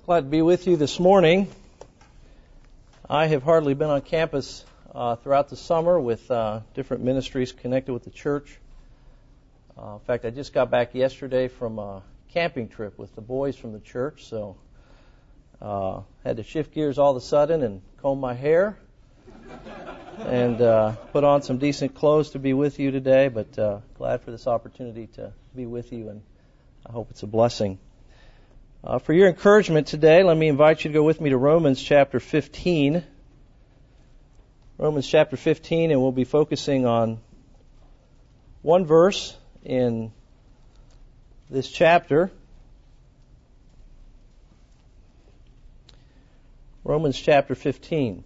Glad to be with you this morning. I have hardly been on campus throughout the summer with different ministries connected with the church. In fact, I just got back yesterday from a camping trip with the boys from the church, so had to shift gears all of a sudden and comb my hair and put on some decent clothes to be with you today, but glad for this opportunity to be with you, and I hope it's a blessing. For your encouragement today, let me invite you to go with me to Romans chapter 15. Romans chapter 15, and we'll be focusing on one verse in this chapter. Romans chapter 15.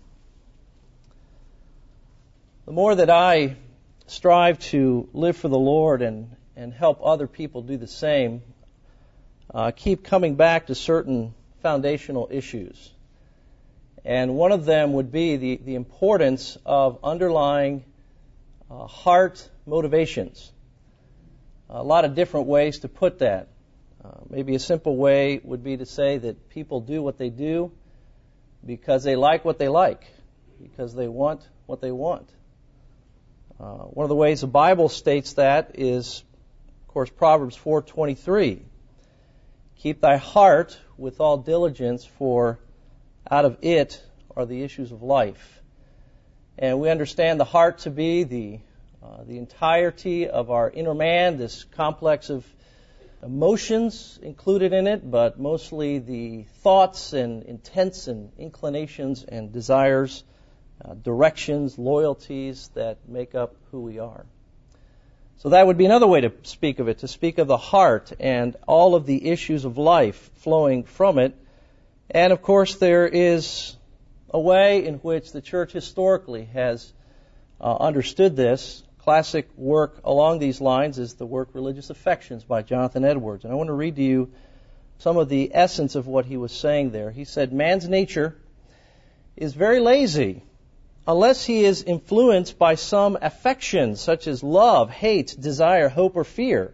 The more that I strive to live for the Lord and help other people do the same, keep coming back to certain foundational issues. And one of them would be the importance of underlying heart motivations. A lot of different ways to put that. Maybe a simple way would be to say that people do what they do because they like what they like, because they want what they want. One of the ways the Bible states that is, of course, Proverbs 4:23. Keep thy heart with all diligence, for out of it are the issues of life. And we understand the heart to be the entirety of our inner man, this complex of emotions included in it, but mostly the thoughts and intents and inclinations and desires, directions, loyalties that make up who we are. So that would be another way to speak of it, to speak of the heart and all of the issues of life flowing from it. And of course there is a way in which the church historically has understood this. Classic work along these lines is the work Religious Affections by Jonathan Edwards. And I want to read to you some of the essence of what he was saying there. He said, man's nature is very lazy unless he is influenced by some affections such as love, hate, desire, hope, or fear.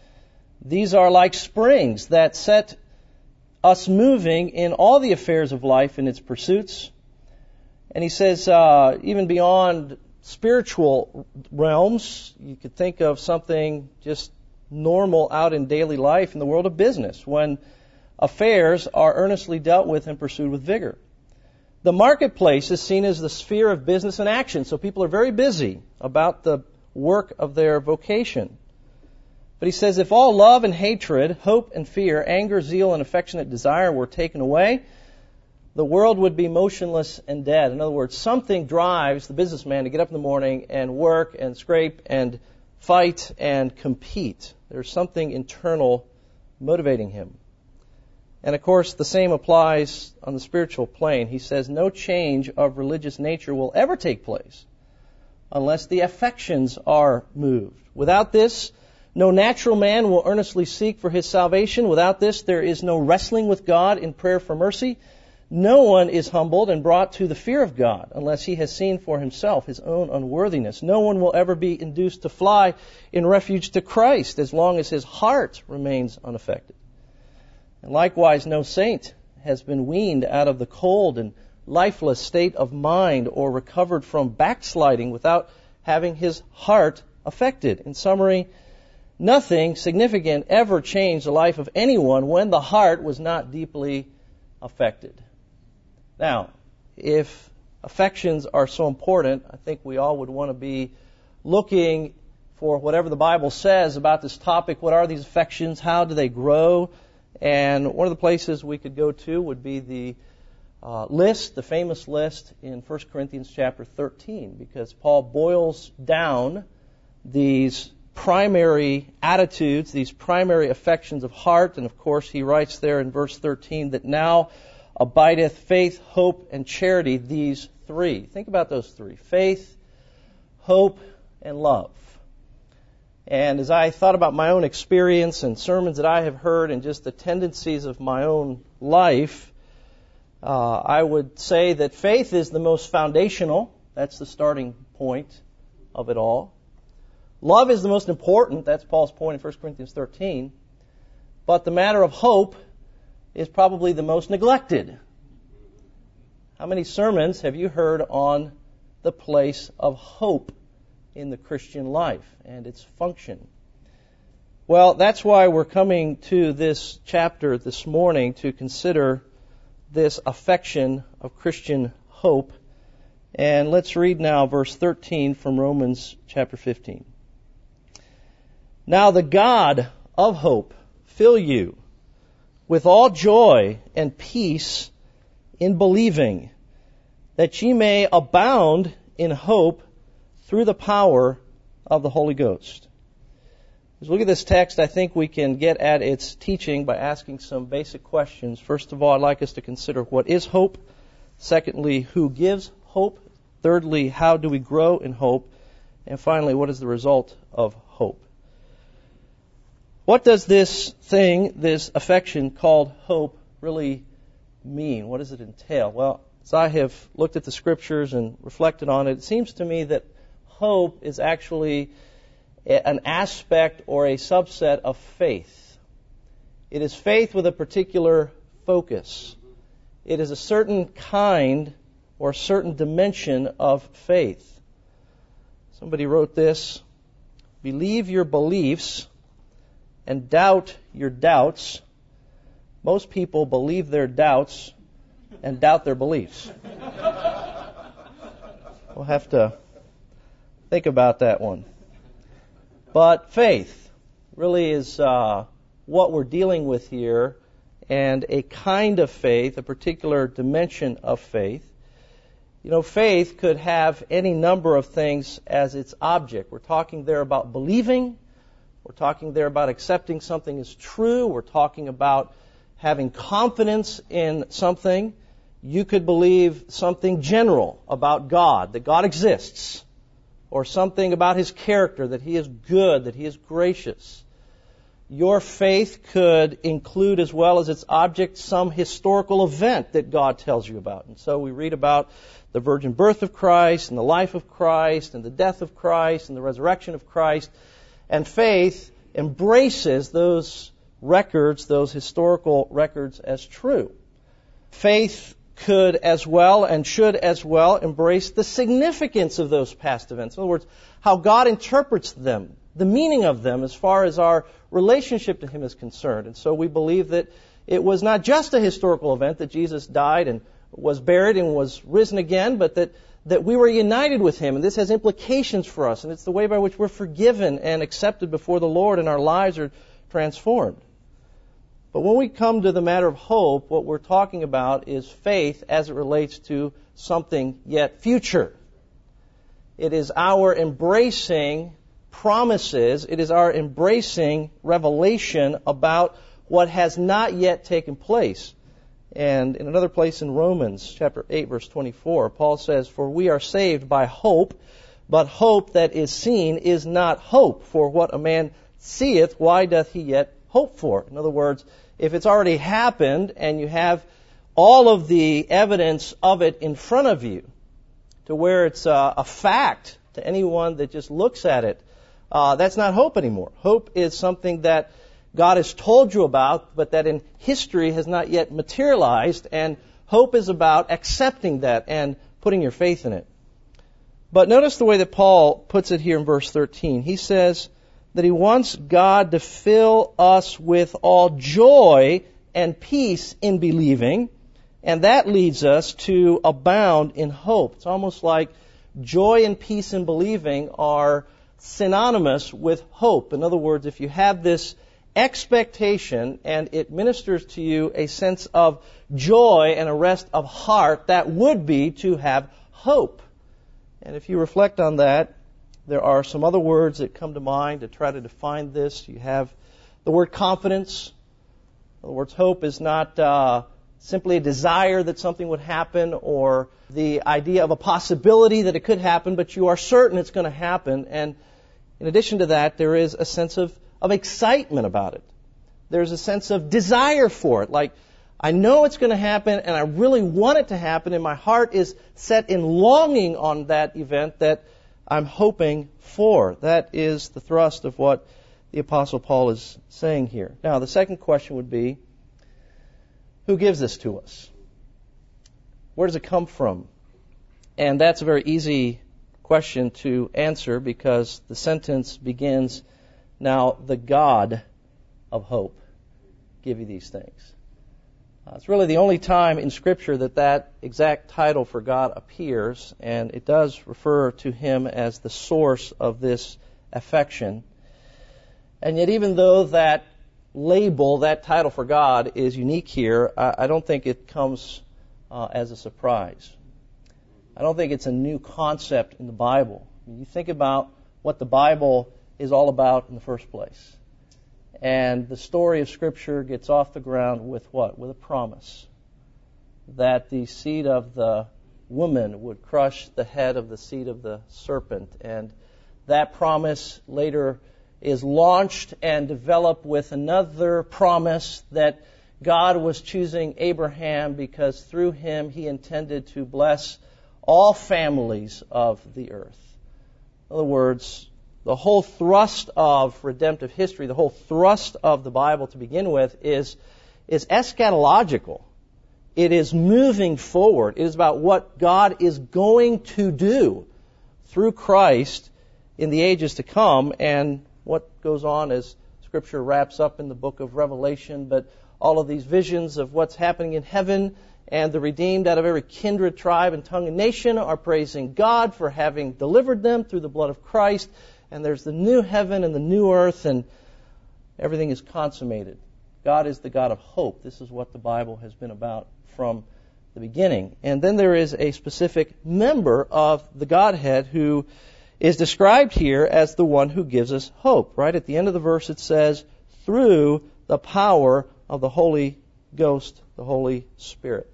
These are like springs that set us moving in all the affairs of life and its pursuits. And he says, even beyond spiritual realms, you could think of something just normal out in daily life in the world of business, when affairs are earnestly dealt with and pursued with vigor. The marketplace is seen as the sphere of business and action, so people are very busy about the work of their vocation. But he says, if all love and hatred, hope and fear, anger, zeal, and affectionate desire were taken away, the world would be motionless and dead. In other words, something drives the businessman to get up in the morning and work and scrape and fight and compete. There's something internal motivating him. And of course, the same applies on the spiritual plane. He says no change of religious nature will ever take place unless the affections are moved. Without this, no natural man will earnestly seek for his salvation. Without this, there is no wrestling with God in prayer for mercy. No one is humbled and brought to the fear of God unless he has seen for himself his own unworthiness. No one will ever be induced to fly in refuge to Christ as long as his heart remains unaffected. And likewise, no saint has been weaned out of the cold and lifeless state of mind or recovered from backsliding without having his heart affected. In summary, nothing significant ever changed the life of anyone when the heart was not deeply affected. Now, if affections are so important, I think we all would want to be looking for whatever the Bible says about this topic. What are these affections? How do they grow? And one of the places we could go to would be the list, the famous list in 1 Corinthians chapter 13, because Paul boils down these primary attitudes, these primary affections of heart, and of course he writes there in verse 13 that now abideth faith, hope, and charity, these three. Think about those three: faith, hope, and love. And as I thought about my own experience and sermons that I have heard and just the tendencies of my own life, I would say that faith is the most foundational. That's the starting point of it all. Love is the most important. That's Paul's point in 1 Corinthians 13. But the matter of hope is probably the most neglected. How many sermons have you heard on the place of hope in the Christian life and its function? Well, that's why we're coming to this chapter this morning to consider this affection of Christian hope. And let's read now verse 13 from Romans chapter 15. Now the God of hope fill you with all joy and peace in believing, that ye may abound in hope through the power of the Holy Ghost. As we look at this text, I think we can get at its teaching by asking some basic questions. First of all, I'd like us to consider what is hope. Secondly, who gives hope? Thirdly, how do we grow in hope? And finally, what is the result of hope? What does this thing, this affection called hope, really mean? What does it entail? Well, as I have looked at the Scriptures and reflected on it, it seems to me that hope is actually an aspect or a subset of faith. It is faith with a particular focus. It is a certain kind or a certain dimension of faith. Somebody wrote this: believe your beliefs and doubt your doubts. Most people believe their doubts and doubt their beliefs. We'll have to think about that one. But faith really is what we're dealing with here, and a kind of faith, a particular dimension of faith. You know, faith could have any number of things as its object. We're talking there about believing. We're talking there about accepting something as true. We're talking about having confidence in something. You could believe something general about God, that God exists, or something about His character, that He is good, that He is gracious. Your faith could include, as well as its object, some historical event that God tells you about. And so we read about the virgin birth of Christ, and the life of Christ, and the death of Christ, and the resurrection of Christ. And faith embraces those records, those historical records, as true. Faith could as well and should as well embrace the significance of those past events. In other words, how God interprets them, the meaning of them as far as our relationship to Him is concerned. And so we believe that it was not just a historical event that Jesus died and was buried and was risen again, but that we were united with Him, and this has implications for us, and it's the way by which we're forgiven and accepted before the Lord, and our lives are transformed. But when we come to the matter of hope, what we're talking about is faith as it relates to something yet future. It is our embracing promises, it is our embracing revelation about what has not yet taken place. And in another place in Romans chapter 8, verse 24, Paul says, "For we are saved by hope, but hope that is seen is not hope. For what a man seeth, why doth he yet hope for?" In other words, if it's already happened and you have all of the evidence of it in front of you, to where it's a fact to anyone that just looks at it, that's not hope anymore. Hope is something that God has told you about, but that in history has not yet materialized, and hope is about accepting that and putting your faith in it. But notice the way that Paul puts it here in verse 13. He says that he wants God to fill us with all joy and peace in believing, and that leads us to abound in hope. It's almost like joy and peace in believing are synonymous with hope. In other words, if you have this expectation and it ministers to you a sense of joy and a rest of heart, that would be to have hope. And if you reflect on that, there are some other words that come to mind to try to define this. You have the word confidence. In other words, hope is not simply a desire that something would happen or the idea of a possibility that it could happen, but you are certain it's going to happen. And in addition to that, there is a sense of excitement about it. There's a sense of desire for it. Like, I know it's going to happen and I really want it to happen, and my heart is set in longing on that event that I'm hoping for. That is the thrust of what the Apostle Paul is saying here. Now, the second question would be, Who gives this to us? Where does it come from? And that's a very easy question to answer because the sentence begins, now the God of hope give you these things. It's really the only time in Scripture that exact title for God appears, and it does refer to Him as the source of this affection. And yet even though that label, that title for God is unique here, I don't think it comes as a surprise. I don't think it's a new concept in the Bible. You think about what the Bible is all about in the first place. And the story of Scripture gets off the ground with what? With a promise that the seed of the woman would crush the head of the seed of the serpent. And that promise later is launched and developed with another promise that God was choosing Abraham because through him He intended to bless all families of the earth. In other words, the whole thrust of redemptive history, the whole thrust of the Bible to begin with is eschatological. It is moving forward. It is about what God is going to do through Christ in the ages to come, and what goes on as Scripture wraps up in the book of Revelation, but all of these visions of what's happening in heaven, and the redeemed out of every kindred, tribe, and tongue and nation are praising God for having delivered them through the blood of Christ. And there's the new heaven and the new earth, and everything is consummated. God is the God of hope. This is what the Bible has been about from the beginning. And then there is a specific member of the Godhead who is described here as the one who gives us hope. Right at the end of the verse it says, through the power of the Holy Ghost, the Holy Spirit.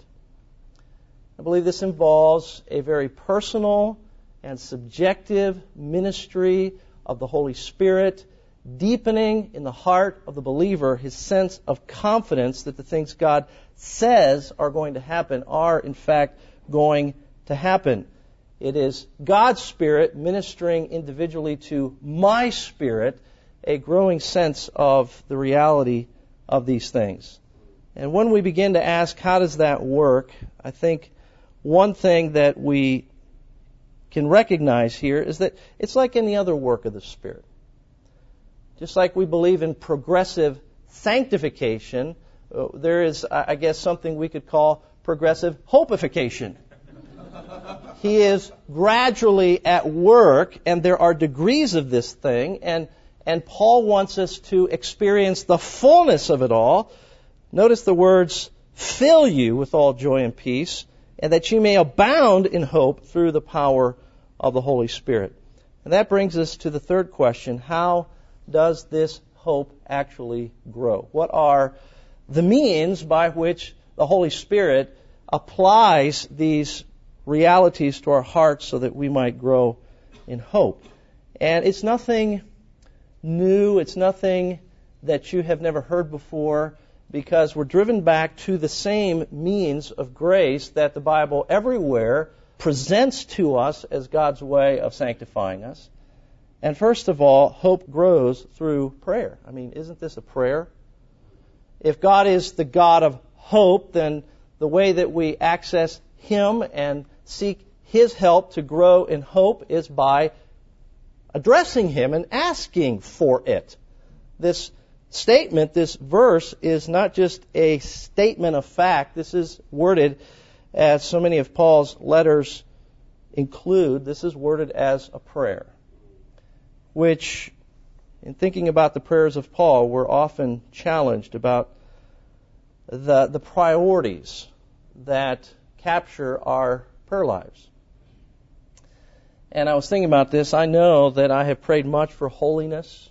I believe this involves a very personal and subjective ministry of the Holy Spirit, deepening in the heart of the believer his sense of confidence that the things God says are going to happen are, in fact, going to happen. It is God's Spirit ministering individually to my spirit a growing sense of the reality of these things. And when we begin to ask, how does that work? I think one thing that we can recognize here is that it's like any other work of the Spirit. Just like we believe in progressive sanctification, there is, I guess, something we could call progressive hopeification. He is gradually at work, and there are degrees of this thing, and Paul wants us to experience the fullness of it all. Notice the words, fill you with all joy and peace, and that you may abound in hope through the power of the Holy Spirit. And that brings us to the third question. How does this hope actually grow? What are the means by which the Holy Spirit applies these realities to our hearts so that we might grow in hope? And it's nothing new. It's nothing that you have never heard before, because we're driven back to the same means of grace that the Bible everywhere presents to us as God's way of sanctifying us. And first of all, hope grows through prayer. I mean, isn't this a prayer? If God is the God of hope, then the way that we access Him and seek His help to grow in hope is by addressing Him and asking for it. This statement, this verse, is not just a statement of fact. This is worded, as so many of Paul's letters include, this is worded as a prayer, which, in thinking about the prayers of Paul, we're often challenged about the priorities that capture our prayer lives. And I was thinking about this. I know that I have prayed much for holiness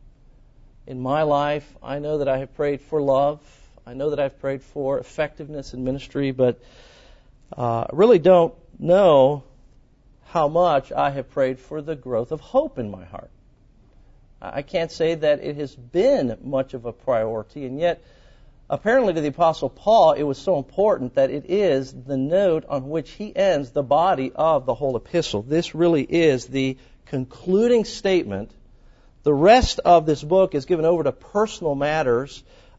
in my life. I know that I have prayed for love. I know that I've prayed for effectiveness in ministry, but I really don't know how much I have prayed for the growth of hope in my heart. I can't say that it has been much of a priority, and yet apparently to the Apostle Paul it was so important that it is the note on which he ends the body of the whole epistle. This really is the concluding statement. The rest of this book is given over to personal matters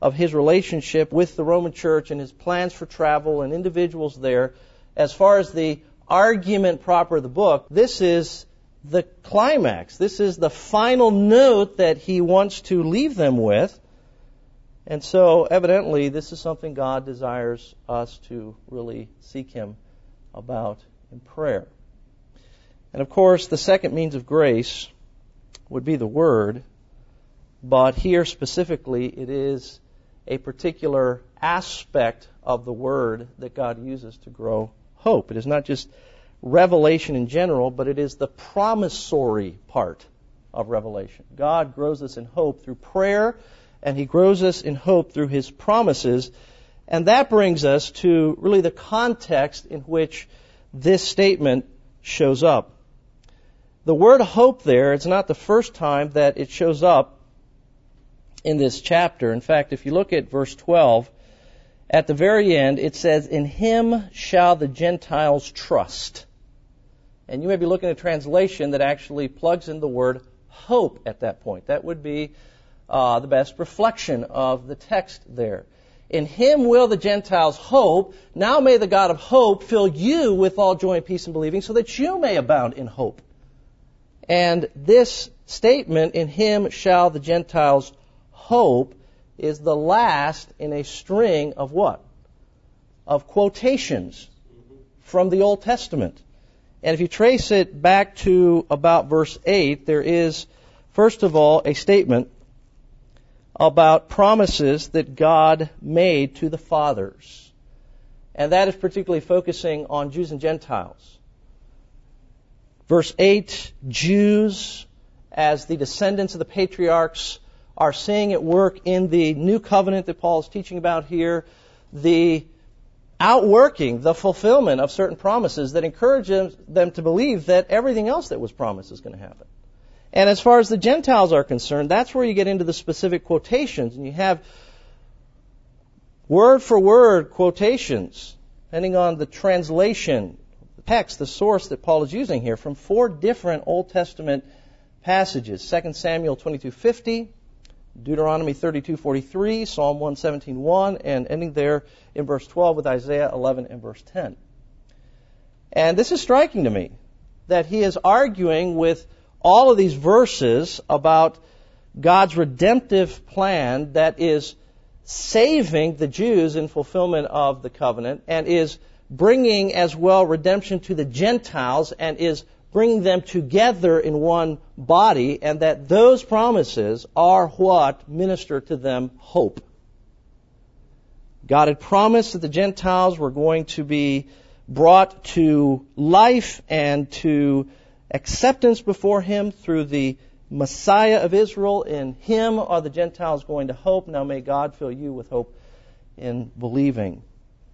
of his relationship with the Roman church and his plans for travel and individuals there. As far as the argument proper of the book, this is the climax. This is the final note that he wants to leave them with. And so, evidently, this is something God desires us to really seek Him about in prayer. And of course, the second means of grace would be the Word, but here specifically it is a particular aspect of the Word that God uses to grow hope. It is not just revelation in general, but it is the promissory part of revelation. God grows us in hope through prayer, and He grows us in hope through His promises. And that brings us to really the context in which this statement shows up. The word hope there, it's not the first time that it shows up in this chapter. In fact, if you look at verse 12, at the very end, it says, "In Him shall the Gentiles trust." And you may be looking at a translation that actually plugs in the word hope at that point. That would be the best reflection of the text there. In Him will the Gentiles hope. Now may the God of hope fill you with all joy and peace in believing, so that you may abound in hope. And this statement, in Him shall the Gentiles hope, is the last in a string of what? Of quotations from the Old Testament. And if you trace it back to about verse 8, there is, first of all, a statement about promises that God made to the fathers. And that is particularly focusing on Jews and Gentiles. Verse 8, Jews, as the descendants of the patriarchs, are seeing at work in the new covenant that Paul is teaching about here, the outworking, the fulfillment of certain promises that encourage them to believe that everything else that was promised is going to happen. And as far as the Gentiles are concerned, that's where you get into the specific quotations. And you have word for word quotations, depending on the translation, the text, the source that Paul is using here, from 4 different Old Testament passages. 2 Samuel 22:50, Deuteronomy 32:43, Psalm 117:1, and ending there in verse 12 with Isaiah 11 and verse 10. And this is striking to me, that he is arguing with all of these verses about God's redemptive plan that is saving the Jews in fulfillment of the covenant, and is bringing as well redemption to the Gentiles, and is bringing them together in one body, and that those promises are what minister to them hope. God had promised that the Gentiles were going to be brought to life and to acceptance before Him through the Messiah of Israel. In Him are the Gentiles going to hope. Now may God fill you with hope in believing.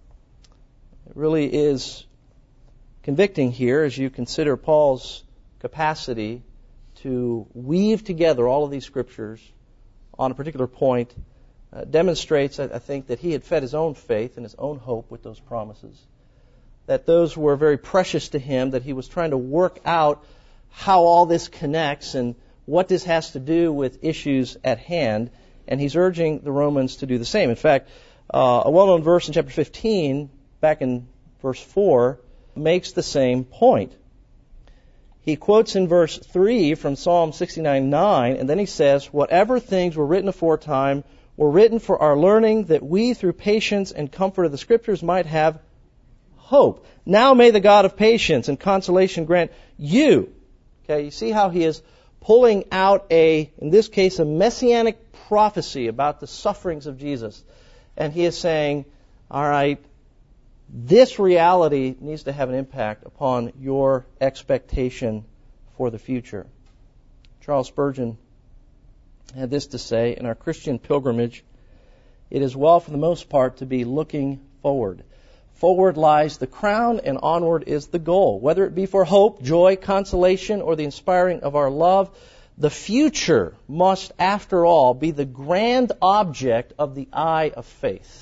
It really is convicting here as you consider Paul's capacity to weave together all of these scriptures on a particular point. Demonstrates, I think, that he had fed his own faith and his own hope with those promises. That those were very precious to him, that he was trying to work out how all this connects and what this has to do with issues at hand. And he's urging the Romans to do the same. In fact, a well-known verse in chapter 15, back in verse 4, makes the same point. He quotes in verse 3 from Psalm 69:9, and then he says, "Whatever things were written aforetime were written for our learning, that we through patience and comfort of the Scriptures might have hope. Now may the God of patience and consolation grant you." Okay, you see how he is pulling out in this case, a messianic prophecy about the sufferings of Jesus. And he is saying, all right, this reality needs to have an impact upon your expectation for the future. Charles Spurgeon had this to say: in our Christian pilgrimage, it is well for the most part to be looking forward. Forward lies the crown, and onward is the goal. Whether it be for hope, joy, consolation, or the inspiring of our love, the future must, after all, be the grand object of the eye of faith.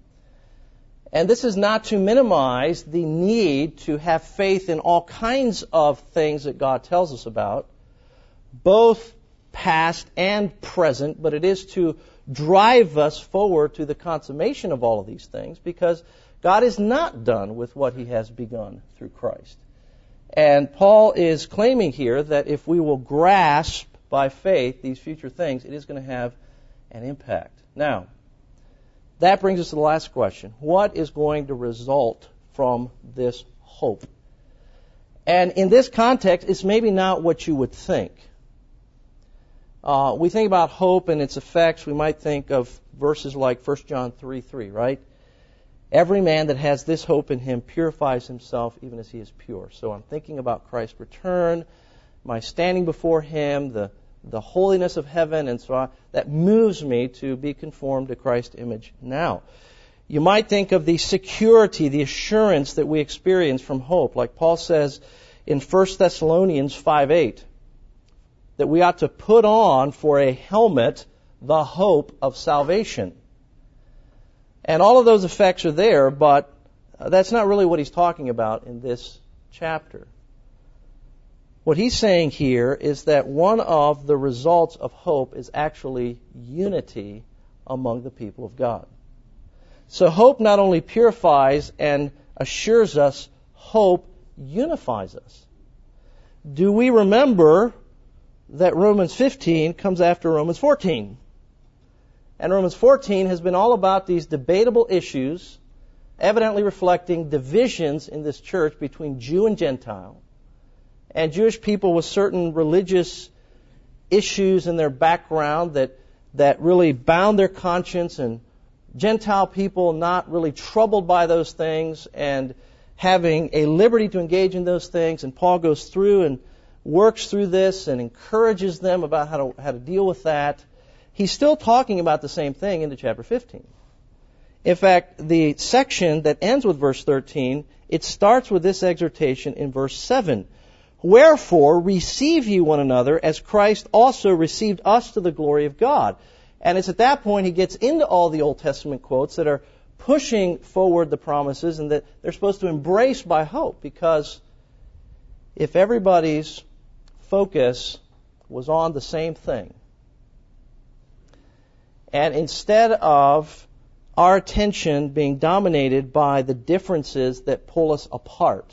And this is not to minimize the need to have faith in all kinds of things that God tells us about, both past and present, but it is to drive us forward to the consummation of all of these things, because God is not done with what He has begun through Christ. And Paul is claiming here that if we will grasp by faith these future things, it is going to have an impact. Now, that brings us to the last question. What is going to result from this hope? And in this context, it's maybe not what you would think. We think about hope and its effects, we might think of verses like 1 John 3:3, right? Every man that has this hope in him purifies himself even as he is pure. So I'm thinking about Christ's return, my standing before Him, the holiness of heaven, and so on. That moves me to be conformed to Christ's image now. You might think of the security, the assurance that we experience from hope, like Paul says in 1 Thessalonians 5:8, that we ought to put on for a helmet the hope of salvation. And all of those effects are there, but that's not really what he's talking about in this chapter. What he's saying here is that one of the results of hope is actually unity among the people of God. So hope not only purifies and assures us, hope unifies us. Do we remember that Romans 15 comes after Romans 14? And Romans 14 has been all about these debatable issues, evidently reflecting divisions in this church between Jew and Gentile, and Jewish people with certain religious issues in their background that really bound their conscience, and Gentile people not really troubled by those things and having a liberty to engage in those things. And Paul goes through and works through this and encourages them about how to deal with that. He's still talking about the same thing into chapter 15. In fact, the section that ends with verse 13, it starts with this exhortation in verse 7. Wherefore, receive ye one another as Christ also received us to the glory of God. And it's at that point he gets into all the Old Testament quotes that are pushing forward the promises and that they're supposed to embrace by hope. Because if everybody's focus was on the same thing, and instead of our attention being dominated by the differences that pull us apart,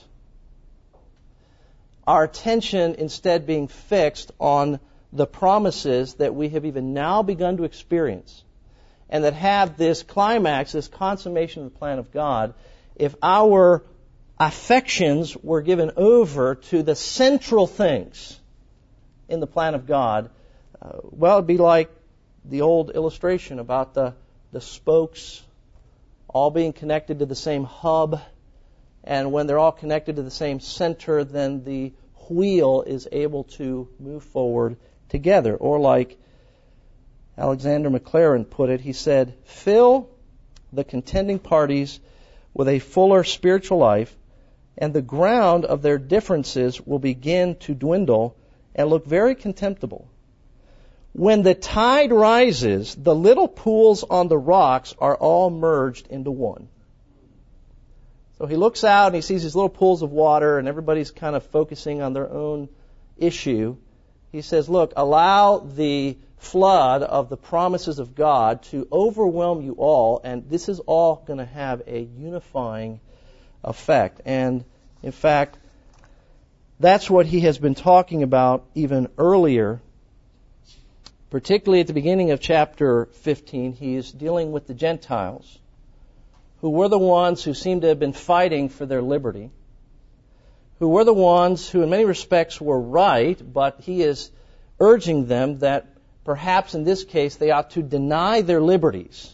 our attention instead being fixed on the promises that we have even now begun to experience, and that have this climax, this consummation of the plan of God, if our affections were given over to the central things in the plan of God, well, it'd be like the old illustration about the spokes all being connected to the same hub, and when they're all connected to the same center, then the wheel is able to move forward together. Or like Alexander McLaren put it, he said, fill the contending parties with a fuller spiritual life, and the ground of their differences will begin to dwindle and look very contemptible. When the tide rises, the little pools on the rocks are all merged into one. So he looks out and he sees these little pools of water and everybody's kind of focusing on their own issue. He says, look, allow the flood of the promises of God to overwhelm you all, and this is all going to have a unifying effect. And in fact, that's what he has been talking about even earlier. Particularly at the beginning of chapter 15, he is dealing with the Gentiles, who were the ones who seem to have been fighting for their liberty, who were the ones who in many respects were right, but he is urging them that perhaps in this case they ought to deny their liberties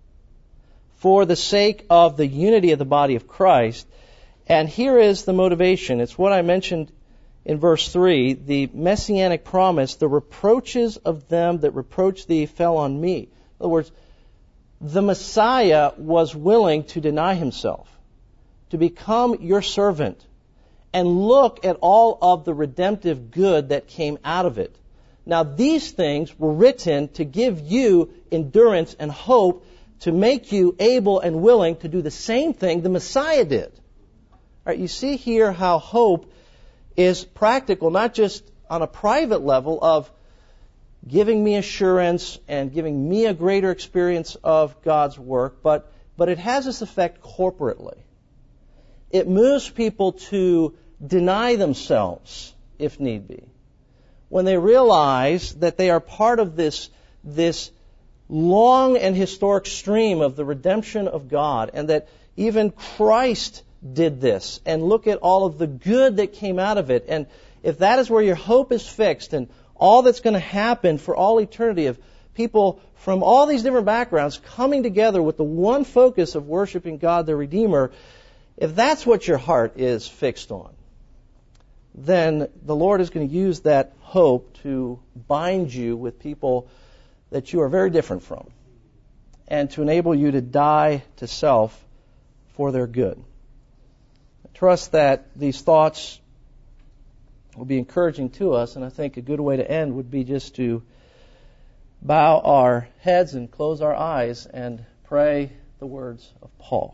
for the sake of the unity of the body of Christ. And here is the motivation. It's what I mentioned in verse 3, the messianic promise, the reproaches of them that reproach thee fell on me. In other words, the Messiah was willing to deny himself, to become your servant, and look at all of the redemptive good that came out of it. Now, these things were written to give you endurance and hope, to make you able and willing to do the same thing the Messiah did. All right, you see here how hope is practical, not just on a private level of giving me assurance and giving me a greater experience of God's work, but it has this effect corporately. It moves people to deny themselves, if need be, when they realize that they are part of this long and historic stream of the redemption of God, and that even Christ did this, and look at all of the good that came out of it. And if that is where your hope is fixed, and all that's going to happen for all eternity of people from all these different backgrounds coming together with the one focus of worshiping God the Redeemer, if that's what your heart is fixed on, then the Lord is going to use that hope to bind you with people that you are very different from, and to enable you to die to self for their good. I trust that these thoughts will be encouraging to us, and I think a good way to end would be just to bow our heads and close our eyes and pray the words of Paul.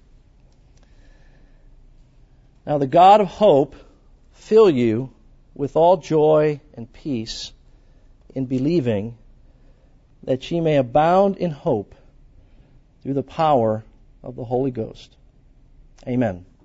Now the God of hope fill you with all joy and peace in believing, that ye may abound in hope through the power of the Holy Ghost. Amen.